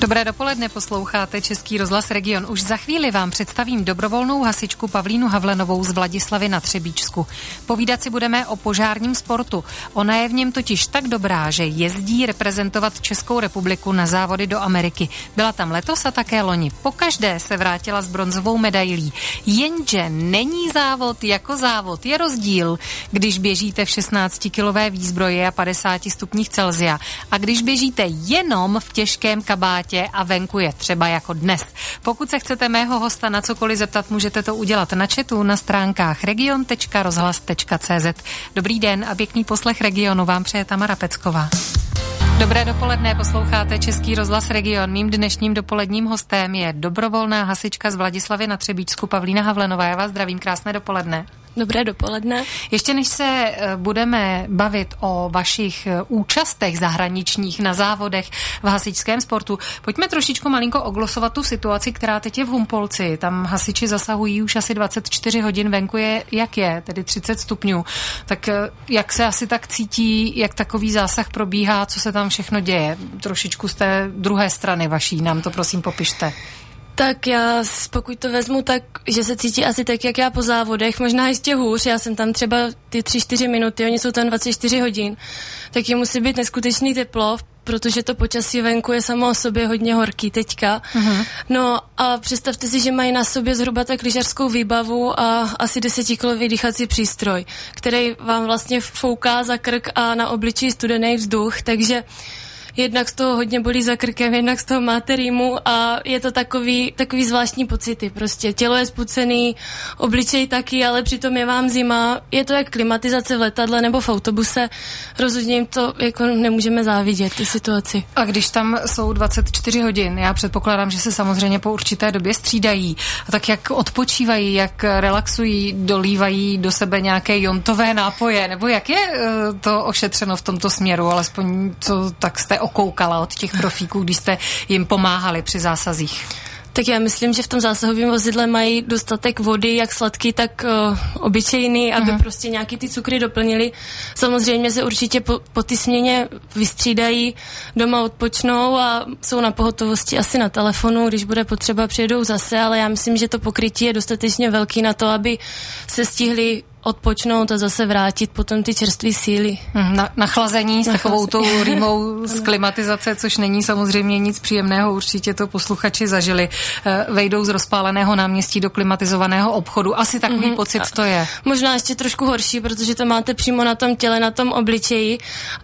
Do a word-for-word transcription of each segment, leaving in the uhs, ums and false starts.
Dobré dopoledne, posloucháte Český rozhlas Region. Už za chvíli vám představím dobrovolnou hasičku Pavlínu Havlenovou z Vladislavy na Třebíčsku. Povídat si budeme o požárním sportu. Ona je v něm totiž tak dobrá, že jezdí reprezentovat Českou republiku na závody do Ameriky. Byla tam letos a také loni. Pokaždé se vrátila s bronzovou medailí. Jenže není závod jako závod. Je rozdíl, když běžíte v šestnáctikilové výzbroji a padesáti stupních Celsia a když běžíte jenom v těžkém kabátě a venku je třeba jako dnes. Pokud se chcete mého hosta na cokoliv zeptat, můžete to udělat na chatu na stránkách region tečka rozhlas tečka cé zet. Dobrý den a pěkný poslech Regionu vám přeje Tamara Pecková. Dobré dopoledne, posloucháte Český rozhlas Region. Mým dnešním dopoledním hostem je dobrovolná hasička z Vladislavy na Třebíčsku Pavlína Havlenová. Já vás zdravím, krásné dopoledne. Dobré dopoledne. Ještě než se budeme bavit o vašich účastech zahraničních na závodech v hasičském sportu, pojďme trošičku malinko oglosovat tu situaci, která teď je v Humpolci. Tam hasiči zasahují už asi dvacet čtyři hodin, venku je jak je, tedy třicet stupňů. Tak jak se asi tak cítí, jak takový zásah probíhá, co se tam všechno děje? Trošičku z té druhé strany vaší, nám to prosím popište. Tak já, pokud to vezmu tak, že se cítí asi tak, jak já po závodech, možná ještě hůř, já jsem tam třeba ty tři čtyři minuty, oni jsou tam dvacet čtyři hodin, tak je musí být neskutečný teplo, protože to počasí venku je samo o sobě hodně horký teďka. Uh-huh. No a představte si, že mají na sobě zhruba tak lyžařskou výbavu a asi desetikilový dýchací přístroj, který vám vlastně fouká za krk a na obličeji studený vzduch, takže jednak z toho hodně bolí za krkem, jednak z toho máte rýmu a je to takový, takový zvláštní pocity. Prostě tělo je spucený, obličej taky, ale přitom je vám zima. Je to jak klimatizace v letadle nebo v autobuse. Rozhodně jim to jako nemůžeme závidět, ty situaci. A když tam jsou dvacet čtyři hodin, já předpokládám, že se samozřejmě po určité době střídají. A tak jak odpočívají, jak relaxují, dolívají do sebe nějaké jontové nápoje, nebo jak je to ošetřeno v tomto směru, alespoň co tak jste okoukala od těch profíků, když jste jim pomáhali při zásazích? Tak já myslím, že v tom zásahovém vozidle mají dostatek vody, jak sladký, tak uh, obyčejný, aby uh-huh. prostě nějaký ty cukry doplnili. Samozřejmě se určitě po, po ty směně vystřídají, doma odpočnou a jsou na pohotovosti asi na telefonu, když bude potřeba, přijedou zase, ale já myslím, že to pokrytí je dostatečně velký na to, aby se stihli odpočnout a zase vrátit potom ty čerstvé síly. Na, nachlazení s takovou tou rýmou z klimatizace, což není samozřejmě nic příjemného, určitě to posluchači zažili. Vejdou z rozpáleného náměstí do klimatizovaného obchodu. Asi takový mm-hmm. pocit to je. Možná ještě trošku horší, protože to máte přímo na tom těle, na tom obličeji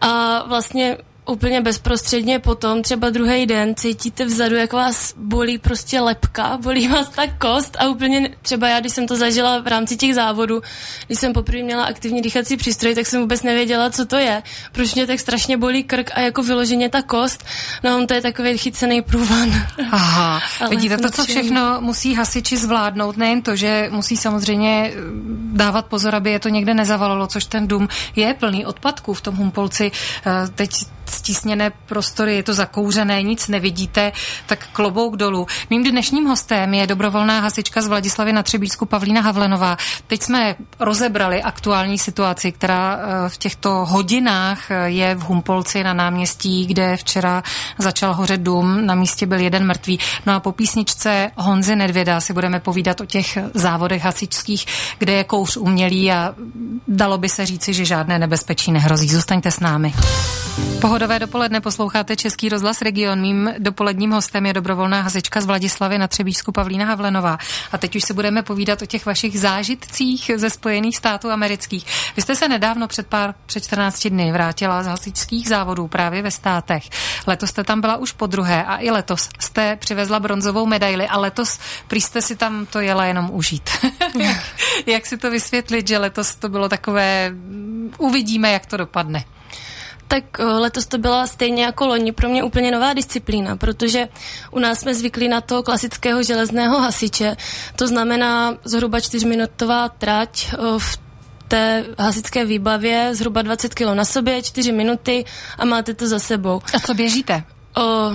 a vlastně úplně bezprostředně potom, třeba druhý den, cítíte vzadu, jak vás bolí prostě lebka, bolí vás ta kost a úplně, třeba já, když jsem to zažila v rámci těch závodů, když jsem poprvé měla aktivní dýchací přístroj, tak jsem vůbec nevěděla, co to je. Proč mě tak strašně bolí krk a jako vyloženě ta kost, no on to je takový chycený průvan. Aha, vidíte to, co všechno musí hasiči zvládnout, nejen to, že musí samozřejmě dávat pozor, aby je to někde nezavalilo, což ten dům je plný odpadků v tom Humpolci. Teď stísněné prostory, je to zakouřené, nic nevidíte, tak klobouk dolů. Mým dnešním hostem je dobrovolná hasička z Vladislavy na Třebíčsku Pavlína Havlenová. Teď jsme rozebrali aktuální situaci, která v těchto hodinách je v Humpolci na náměstí, kde včera začal hořet dům, na místě byl jeden mrtvý. No a po písničce Honzy Nedvěda si budeme povídat o těch závodech hasičských, kde je kouř umělý a dalo by se říci, že žádné nebezpečí nehrozí. Zůstaňte s námi. Pohodové dopoledne, posloucháte Český rozhlas Region. Mým dopoledním hostem je dobrovolná hasička z Vladislavy na Třebíčsku Pavlína Havlenová. A teď už se budeme povídat o těch vašich zážitcích ze Spojených států amerických. Vy jste se nedávno před pár, před čtrnácti dny vrátila z hasičských závodů právě ve státech. Letos jste tam byla už podruhé a i letos jste přivezla bronzovou medaili a letos prý jste si tam to jela jenom užít. jak, jak si to vysvětlit, že letos to bylo takové, uvidíme, jak to dopadne. Tak letos to byla stejně jako loni pro mě úplně nová disciplína, protože u nás jsme zvyklí na toho klasického železného hasiče. To znamená zhruba čtyřminutová trať v té hasičské výbavě, zhruba dvacet kilogramů na sobě, čtyři minuty a máte to za sebou. A co běžíte? O,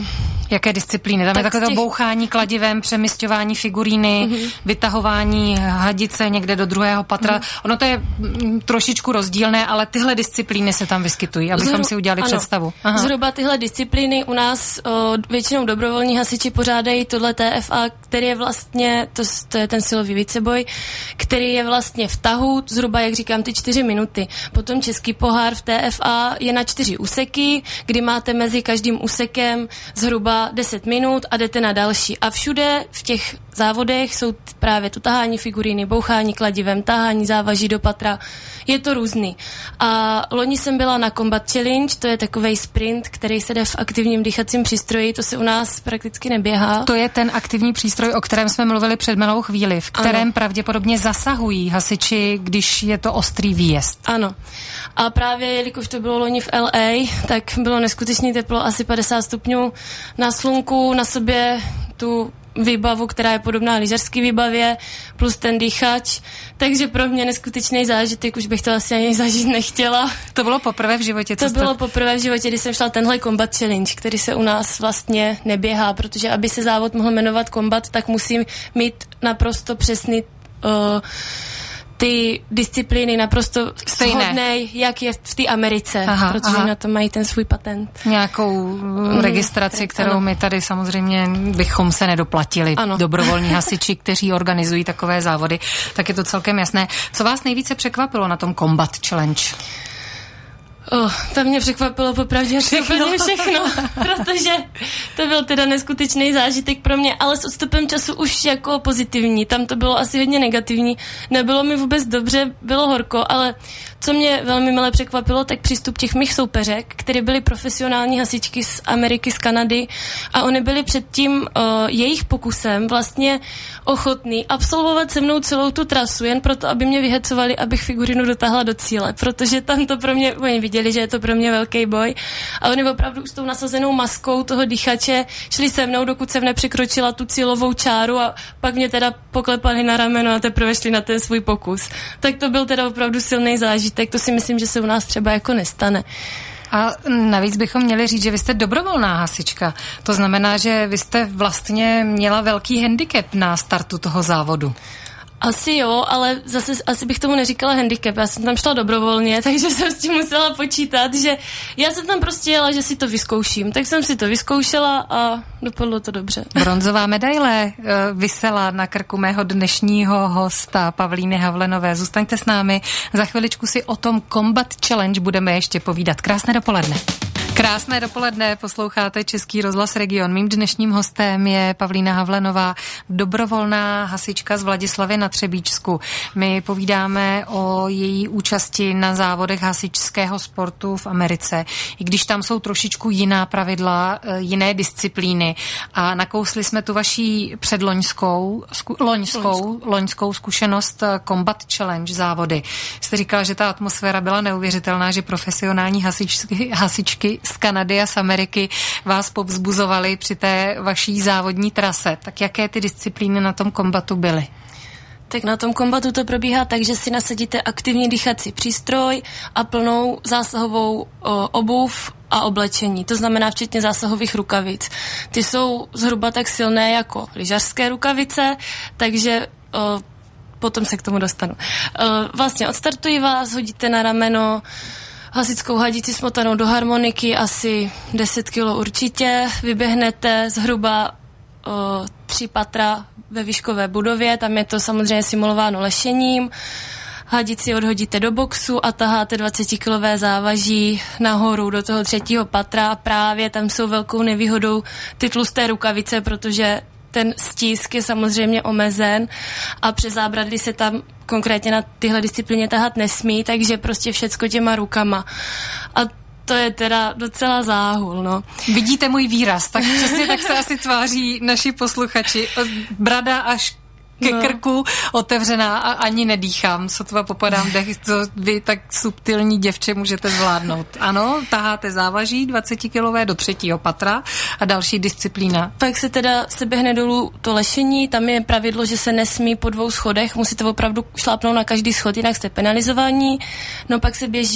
Jaké disciplíny? Tam tak je takové těch... bouchání kladivem, přemisťování figuríny, mm-hmm. vytahování hadice někde do druhého patra. Mm-hmm. Ono to je m, trošičku rozdílné, ale tyhle disciplíny se tam vyskytují, abychom Zhru... si udělali ano. představu. Aha. Zhruba tyhle disciplíny u nás o, většinou dobrovolní hasiči pořádají tohle T F A, který je vlastně, to, to je ten silový víceboj, který je vlastně v tahu, zhruba, jak říkám, ty čtyři minuty. Potom český pohár v T F A je na čtyři úseky, kdy máte mezi každým úsekem zhruba deset minut a jdete na další. A všude v těch závodech jsou právě tu tahání figuríny, bouchání kladivem, tahání závaží do patra. Je to různý. A loni jsem byla na Combat Challenge, to je takovej sprint, který se jde v aktivním dýchacím přístroji, to se u nás prakticky neběhá. To je ten aktivní přístroj, o kterém jsme mluvili před malou chvíli, v kterém ano. pravděpodobně zasahují hasiči, když je to ostrý výjezd. Ano. A právě, jelikož to bylo loni v L A, tak bylo neskutečně teplo, asi padesát stupňů na slunku, na sobě tu výbavu, která je podobná lyžařské výbavě, plus ten dýchač. Takže pro mě neskutečný zážitek, už bych to asi ani zažít nechtěla. To bylo poprvé v životě? To bylo poprvé v životě, kdy jsem šla tenhle Combat Challenge, který se u nás vlastně neběhá, protože aby se závod mohl jmenovat Combat, tak musím mít naprosto přesný uh, ty disciplíny naprosto shodnej, jak je v té Americe, aha, protože aha. na to mají ten svůj patent. Nějakou mm, registraci, kterou ano. my tady samozřejmě bychom se nedoplatili. Ano. Dobrovolní hasiči, kteří organizují takové závody, tak je to celkem jasné. Co vás nejvíce překvapilo na tom Combat Challenge? Oh, to mě překvapilo popravdě všechno, všechno protože to byl teda neskutečný zážitek pro mě, ale s odstupem času už jako pozitivní. Tam to bylo asi hodně negativní. Nebylo mi vůbec dobře, bylo horko, ale co mě velmi milé překvapilo, tak přístup těch mých soupeřek, které byly profesionální hasičky z Ameriky, z Kanady a oni byli před tím uh, jejich pokusem vlastně ochotný absolvovat se mnou celou tu trasu, jen proto, aby mě vyhecovali, abych figurinu dotáhla do cíle, protože tam to pro mě, oni viděli, že je to pro mě velký boj a oni opravdu s tou nasazenou maskou toho dýchače šli se mnou, dokud jsem nepřekročila tu cílovou čáru a pak mě teda poklepali na rameno a teprve šli na ten svůj pokus. Tak to byl teda opravdu silný zážitek, to si myslím, že se u nás třeba jako nestane. A navíc bychom měli říct, že vy jste dobrovolná hasička. To znamená, že vy jste vlastně měla velký handicap na startu toho závodu. Asi jo, ale zase asi bych tomu neříkala handicap. Já jsem tam šla dobrovolně, takže jsem s tím musela počítat, že já jsem tam prostě jela, že si to vyzkouším. Tak jsem si to vyzkoušela a dopadlo to dobře. Bronzová medaile visela na krku mého dnešního hosta Pavlíny Havlenové. Zůstaňte s námi. Za chviličku si o tom Combat Challenge budeme ještě povídat. Krásné dopoledne. Krásné dopoledne, posloucháte Český rozhlas Region. Mým dnešním hostem je Pavlína Havlenová, dobrovolná hasička z Vladislavy na Třebíčsku. My povídáme o její účasti na závodech hasičského sportu v Americe, i když tam jsou trošičku jiná pravidla, jiné disciplíny. A nakousli jsme tu vaší předloňskou, zku, loňskou, loňskou zkušenost Combat Challenge závody. Jste říkala, že ta atmosféra byla neuvěřitelná, že profesionální hasičky, hasičky z Kanady a z Ameriky vás povzbuzovali při té vaší závodní trase. Tak jaké ty disciplíny na tom kombatu byly? Tak na tom kombatu to probíhá tak, že si nasadíte aktivní dýchací přístroj a plnou zásahovou o, obuv a oblečení. To znamená včetně zásahových rukavic. Ty jsou zhruba tak silné jako lyžařské rukavice, takže o, potom se k tomu dostanu. O, vlastně odstartují vás, hodíte na rameno hasickou hadici smotanou do harmoniky, asi deset kilo určitě, vyběhnete zhruba o, tři patra ve výškové budově, tam je to samozřejmě simulováno lešením, hadici odhodíte do boxu a taháte dvacetikilové závaží nahoru do toho třetího patra a právě tam jsou velkou nevýhodou ty tlusté rukavice, protože ten stisk je samozřejmě omezen a přes zábradlí se tam konkrétně na tyhle disciplíně tahat nesmí, takže prostě všecko těma rukama. A to je teda docela záhul, no. Vidíte můj výraz, tak přesně tak se asi tváří naši posluchači. Brada až ke no. krku otevřená a ani nedýchám, sotva popadám dech, co vy tak subtilní děvče můžete zvládnout. Ano, taháte závaží dvacetikilové do třetího patra a další disciplína. Pak se teda se běhne dolů to lešení, tam je pravidlo, že se nesmí po dvou schodech, musíte opravdu šlápnout na každý schod, jinak jste penalizovaní. No pak se běží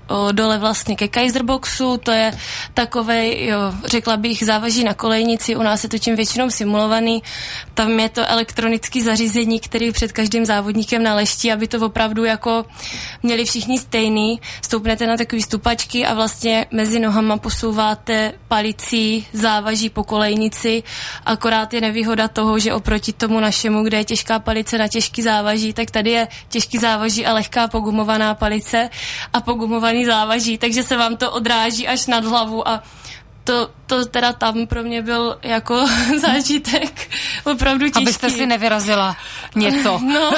o, dole vlastně ke Kaiserboxu, to je takovej, jo, řekla bych, závaží na kolejnici, u nás je to tím většinou simulovaný, tam je to elektronické zařízení, který před každým závodníkem naleští, aby to opravdu jako měli všichni stejný, stoupnete na takový stupačky a vlastně mezi nohama posouváte palicí závaží po kolejnici, akorát je nevýhoda toho, že oproti tomu našemu, kde je těžká palice na těžký závaží, tak tady je těžký závaží a lehká pogumovaná palice a pogumovaný závaží, takže se vám to odráží až nad hlavu a to, to teda tam pro mě byl jako zážitek opravdu těžký. Abyste si nevyrazila něco no.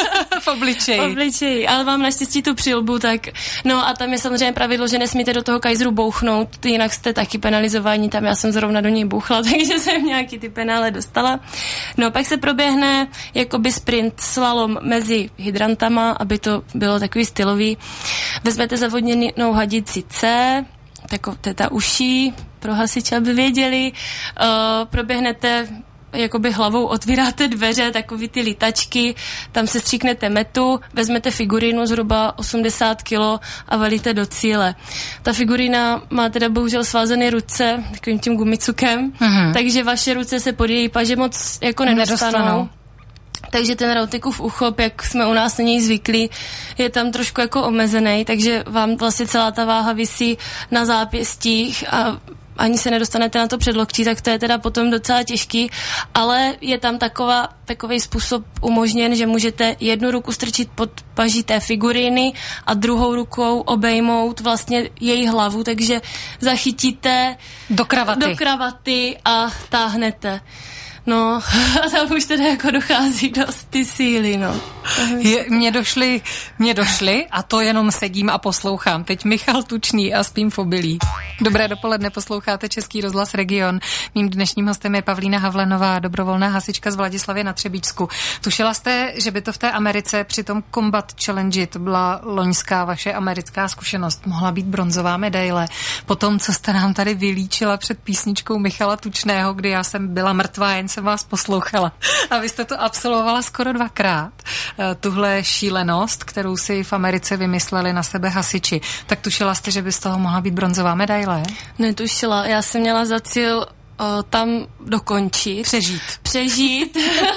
v obličeji. V obličeji, ale mám naštěstí tu přilbu, tak no a tam je samozřejmě pravidlo, že nesmíte do toho Kaiseru bouchnout, jinak jste taky penalizováni, tam já jsem zrovna do něj bouchla, takže jsem nějaký ty penále dostala. No pak se proběhne jakoby sprint slalom mezi hydrantama, aby to bylo takový stylový. Vezmete zavodněnou hadici C, taková ta uší, pro hasiče, aby věděli, uh, proběhnete jakoby hlavou, otvíráte dveře, takový ty litačky, tam se stříknete metu, vezmete figurínu zhruba osmdesát kilo a valíte do cíle. Ta figurína má teda bohužel svázané ruce takovým tím gumicukem, mm-hmm. takže vaše ruce se pod její paže moc jako nedostanou. nedostanou. Takže ten Rautikův uchop, jak jsme u nás na něj zvyklí, je tam trošku jako omezený, takže vám vlastně celá ta váha visí na zápěstích a ani se nedostanete na to předloktí, tak to je teda potom docela těžký, ale je tam taková, takovej způsob umožněn, že můžete jednu ruku strčit pod paží té figuríny a druhou rukou obejmout vlastně její hlavu, takže zachytíte do kravaty, do kravaty a táhnete. No, a tam už teda jako dochází dost ty síly, no. Je, mě došly, mě došly a to jenom sedím a poslouchám. Teď Michal Tučný a Spím v obilí. Dobré dopoledne, posloucháte Český rozhlas Region. Mým dnešním hostem je Pavlína Havlenová, dobrovolná hasička z Vladislavy na Třebíčsku. Tušila jste, že by to v té Americe při tom Combat Challenge, to byla loňská vaše americká zkušenost, mohla být bronzová medaile. Po tom, co jste nám tady vylíčila před písničkou Michala Tučného, kdy já jsem byla mrtvá, jen jsem vás poslouchala. A vy jste to absolvovala skoro dvakrát. Tuhle šílenost, kterou si v Americe vymysleli na sebe hasiči. Tak tušila jste, že by z toho mohla být bronzová medaile? Netušila. Já jsem měla za cíl o, tam dokončit. Přežít. Přežít.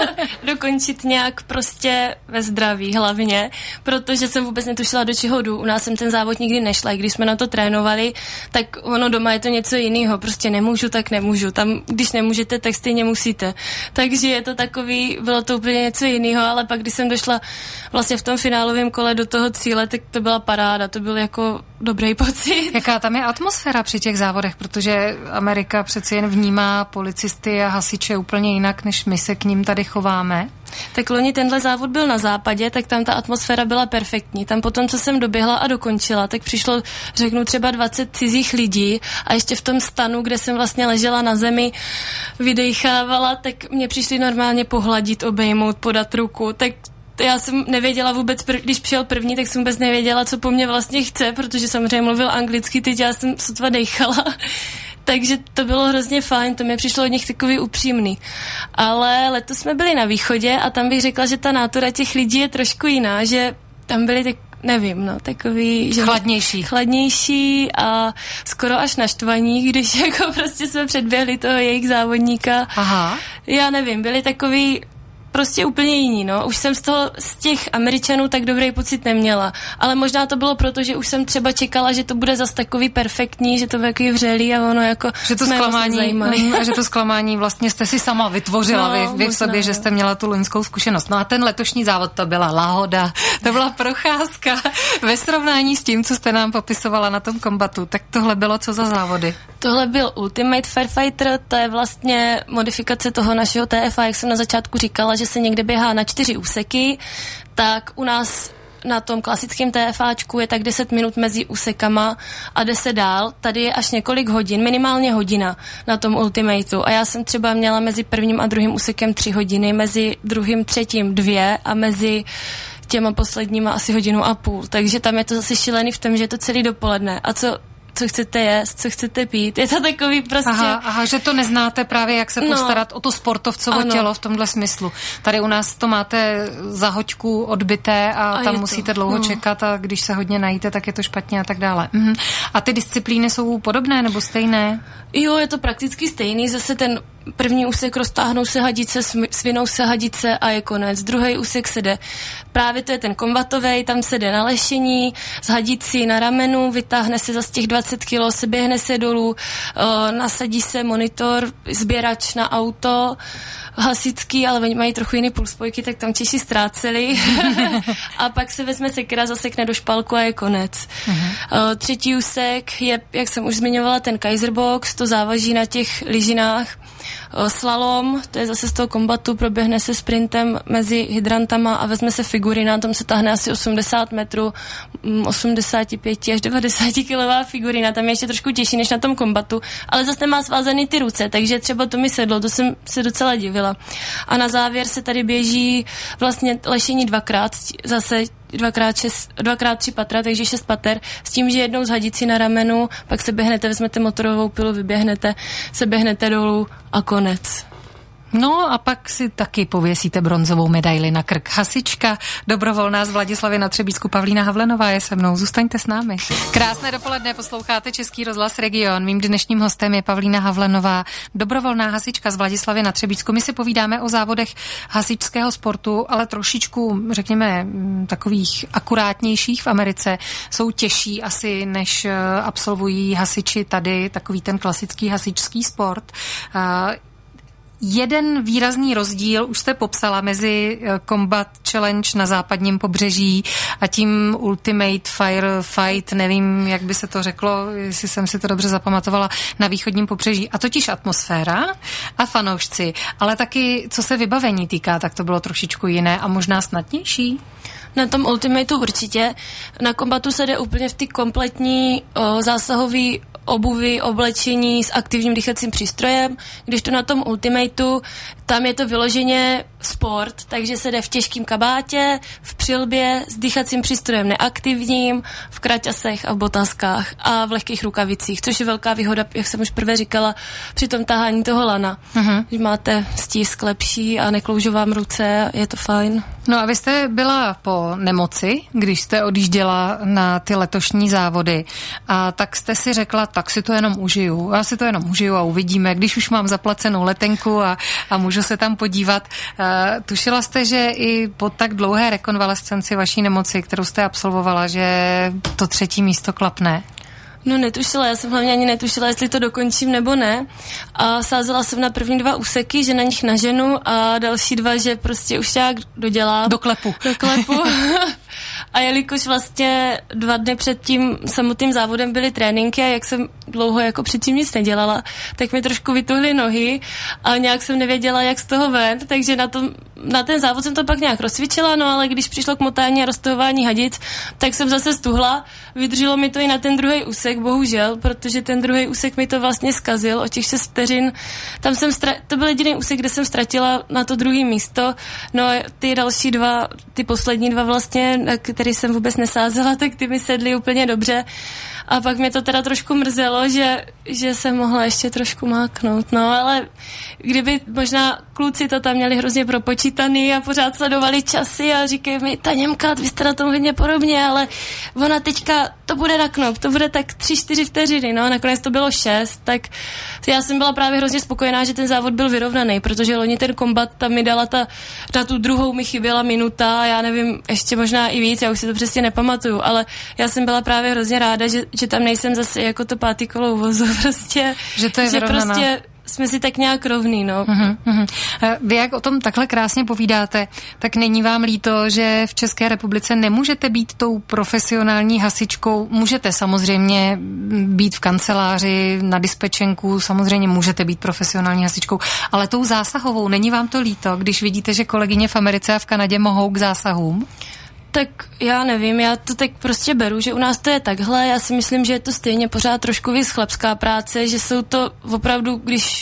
Dokončit nějak prostě ve zdraví hlavně, protože jsem vůbec netušila, do čeho jdu. U nás jsem ten závod nikdy nešla. I když jsme na to trénovali, tak ono doma je to něco jiného. Prostě nemůžu, tak nemůžu. Tam, když nemůžete, tak stejně musíte. Takže je to takový, bylo to úplně něco jiného, ale pak, když jsem došla vlastně v tom finálovém kole do toho cíle, tak to byla paráda. To byl jako dobrý pocit. Jaká tam je atmosféra při těch závodech, protože Amerika přeci jen vnímá policisty a hasiče úplně jinak, než my se k ním tady chováme? Tak loni tenhle závod byl na západě, tak tam ta atmosféra byla perfektní. Tam potom, co jsem doběhla a dokončila, tak přišlo, řeknu, třeba dvacet cizích lidí a ještě v tom stanu, kde jsem vlastně ležela na zemi, vydechávala, tak mě přišli normálně pohladit, obejmout, podat ruku, tak já jsem nevěděla vůbec, prv, když přijel první, tak jsem vůbec nevěděla, co po mně vlastně chce, protože samozřejmě mluvil anglicky, teď já jsem sotva dejchala. Takže to bylo hrozně fajn, to mi přišlo od nich takový upřímný. Ale letos jsme byli na východě a tam bych řekla, že ta nátura těch lidí je trošku jiná, že tam byli tak, nevím, no, takový... Že chladnější. Chladnější a skoro až naštvaní, když jako prostě jsme předběhli toho jejich závodníka. Aha. Já nevím, byli takový... prostě úplně jiný, no. Už jsem z toho, z těch Američanů tak dobrý pocit neměla. Ale možná to bylo proto, že už jsem třeba čekala, že to bude zas takový perfektní, že to bude takový vřelý a ono jako že to zklamání, vlastně a že to zklamání vlastně jste si sama vytvořila, no, vy, vy v sobě, že jste měla tu loňskou zkušenost. No a ten letošní závod, to byla lahoda, to byla procházka ve srovnání s tím, co jste nám popisovala na tom kombatu. Tak tohle bylo co za závody? Tohle byl Ultimate Firefighter, to je vlastně modifikace toho našeho T F A, jak jsem na začátku říkala, že se někde běhá na čtyři úseky, tak u nás na tom klasickém TFáčku je tak deset minut mezi úsekama a jde se dál. Tady je až několik hodin, minimálně hodina na tom Ultimateu. A já jsem třeba měla mezi prvním a druhým úsekem tři hodiny, mezi druhým, třetím dvě a mezi těma posledníma asi hodinu a půl. Takže tam je to zase šílený v tom, že je to celý dopoledne. A co co chcete jíst, co chcete pít. Je to takový prostě... Aha, aha, že to neznáte právě, jak se postarat no, o to sportovcovo ano. tělo v tomhle smyslu. Tady u nás to máte za hoďku odbité a, a tam musíte to. dlouho no. čekat a když se hodně najíte, tak je to špatně a tak dále. Mhm. A ty disciplíny jsou podobné nebo stejné? Jo, je to prakticky stejný. Zase ten první úsek roztáhnou se hadice, svinou se hadice a je konec. Druhý úsek se jde. Právě to je ten kombatovej, tam se jde na lešení, s hadicí na ramenu, vytáhne se zase těch dvacet kilo, se běhne se dolů, o, nasadí se monitor, sběrač na auto, hasičský, ale oni mají trochu jiný pulspojky, tak tam Češi ztráceli. A pak se vezme sekera, zasekne do špalku a je konec. Uh-huh. O, třetí úsek je, jak jsem už zmiňovala, ten Kaiserbox, to závaží na těch lyžinách. O, slalom, to je zase z toho kombatu, proběhne se sprintem mezi hydrantama a vezme se figurina, tam se tahne asi osmdesát metrů, osmdesát pět až devadesát kilová figurina, tam je ještě trošku těžší než na tom kombatu, ale zase nemá svázaný ty ruce, takže třeba to mi sedlo, to jsem se docela divila. A na závěr se tady běží vlastně lešení dvakrát, zase dvakrát, šest, dvakrát tři patra, takže šest pater, s tím, že jednou z hadicí na ramenu, pak se běhnete, vezmete motorovou pilu, vyběhnete, se běhnete dolů a konec. No a pak si taky pověsíte bronzovou medaili na krk. Hasička dobrovolná z Vladislavy na Třebíčsku Pavlína Havlenová je se mnou. Zůstaňte s námi. Krásné dopoledne, posloucháte Český rozhlas Region. Mým dnešním hostem je Pavlína Havlenová, dobrovolná hasička z Vladislavy na Třebíčsku. My si povídáme o závodech hasičského sportu, ale trošičku, řekněme, takových akurátnějších v Americe. Jsou těžší asi, než absolvují hasiči tady, takový ten klasický hasičský sport. Jeden výrazný rozdíl už jste popsala mezi Combat Challenge na západním pobřeží a tím Ultimate Firefight, nevím, jak by se to řeklo, jestli jsem si to dobře zapamatovala, na východním pobřeží. A totiž atmosféra a fanoušci, ale taky, co se vybavení týká, tak to bylo trošičku jiné a možná snadnější. Na tom Ultimateu určitě. Na kombatu se jde úplně v ty kompletní o, zásahový obuvi, oblečení s aktivním dýchacím přístrojem, když to na tom Ultimateu, tam je to vyloženě sport, takže se jde v těžkém kabátě, v přilbě, s dýchacím přístrojem neaktivním, v kraťasech a v botaskách a v lehkých rukavicích, což je velká výhoda, jak jsem už prvé říkala, při tom tahání toho lana. Uh-huh. Když máte stisk lepší a nekloužou vám ruce, je to fajn. No a vy jste byla po nemoci, když jste odjížděla na ty letošní závody a tak jste si řekla, tak si to jenom užiju. Já si to jenom užiju a uvidíme, když už mám zaplacenou letenku a, a můžu se tam podívat. Uh, tušila jste, že i po tak dlouhé rekonvalescenci vaší nemoci, kterou jste absolvovala, že to třetí místo klapne? No netušila, já jsem hlavně ani netušila, jestli to dokončím nebo ne. A sázela jsem na první dva úseky, že na nich naženu a další dva, že prostě už nějak dodělám. Do klepu. Do klepu. A jelikož vlastně dva dny před tím samotným závodem byly tréninky a jak jsem dlouho jako předtím nic nedělala, tak mi trošku vytuhly nohy a nějak jsem nevěděla, jak z toho ven, takže na, tom, na ten závod jsem to pak nějak rozcvičila, no ale když přišlo k motání a roztahování hadic, tak jsem zase stuhla, vydrželo mi to i na ten druhý úsek, bohužel, protože ten druhý úsek mi to vlastně zkazil o těch šest vteřin. Tam jsem stra- to byl jediný úsek, kde jsem ztratila na to druhé místo, no ty další dva, ty poslední dva vlastně, který jsem vůbec nesázela, tak ty mi sedly úplně dobře. A pak mě to teda trošku mrzelo, že, že jsem mohla ještě trošku máknout. No, ale kdyby možná kluci to tam měli hrozně propočítaný a pořád sledovali časy a říkají mi, ta Němka, vy jste na tom hodně podobně, ale ona teďka, to bude na knop, to bude tak tři, čtyři vteřiny, no, nakonec to bylo šest, tak já jsem byla právě hrozně spokojená, že ten závod byl vyrovnaný, protože loni ten kombat, tam mi dala ta, na tu druhou mi chyběla minuta, já nevím, ještě možná i víc, já už si to přesně nepamatuju, ale já jsem byla právě hrozně ráda, že, že tam nejsem zase jako to pátý kolo vozu, prostě, že to je že vyrovnaná. Prostě jsme si tak nějak rovný, no. Uhum, uhum. Vy jak o tom takhle krásně povídáte, tak není vám líto, že v České republice nemůžete být tou profesionální hasičkou? Můžete samozřejmě být v kanceláři, na dispečenku, samozřejmě můžete být profesionální hasičkou, ale tou zásahovou, není vám to líto, když vidíte, že kolegyně v Americe a v Kanadě mohou k zásahům? Tak já nevím, já to tak prostě beru, že u nás to je takhle, já si myslím, že je to stejně pořád trošku víc chlebská práce, že jsou to opravdu, když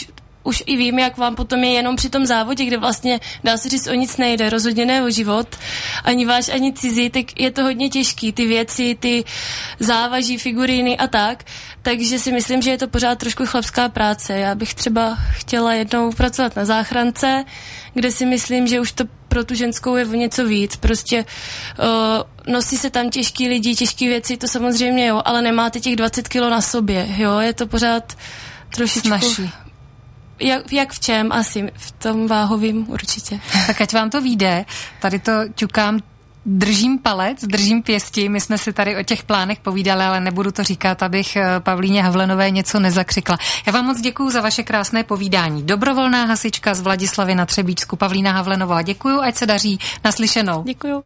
už i vím, jak vám potom je jenom při tom závodě, kde vlastně dá se říct o nic nejde, rozhodně ne o život, ani váš, ani cizí, tak je to hodně těžký, ty věci, ty závaží, figuríny a tak, takže si myslím, že je to pořád trošku chlapská práce. Já bych třeba chtěla jednou pracovat na záchrance, kde si myslím, že už to pro tu ženskou je o něco víc. Prostě uh, nosí se tam těžký lidi, těžký věci, to samozřejmě jo, ale nemáte těch dvacet kilo na sobě, jo, je to pořád trošičku... Snažší. Jak, jak v čem? Asi v tom váhovým určitě. Tak ať vám to vyjde. Tady to ťukám, držím palec, držím pěsti. My jsme si tady o těch plánech povídali, ale nebudu to říkat, abych Pavlíně Havlenové něco nezakřikla. Já vám moc děkuju za vaše krásné povídání. Dobrovolná hasička z Vladislavy na Třebíčsku, Pavlína Havlenová. Děkuju, ať se daří. Naslyšenou. Děkuju.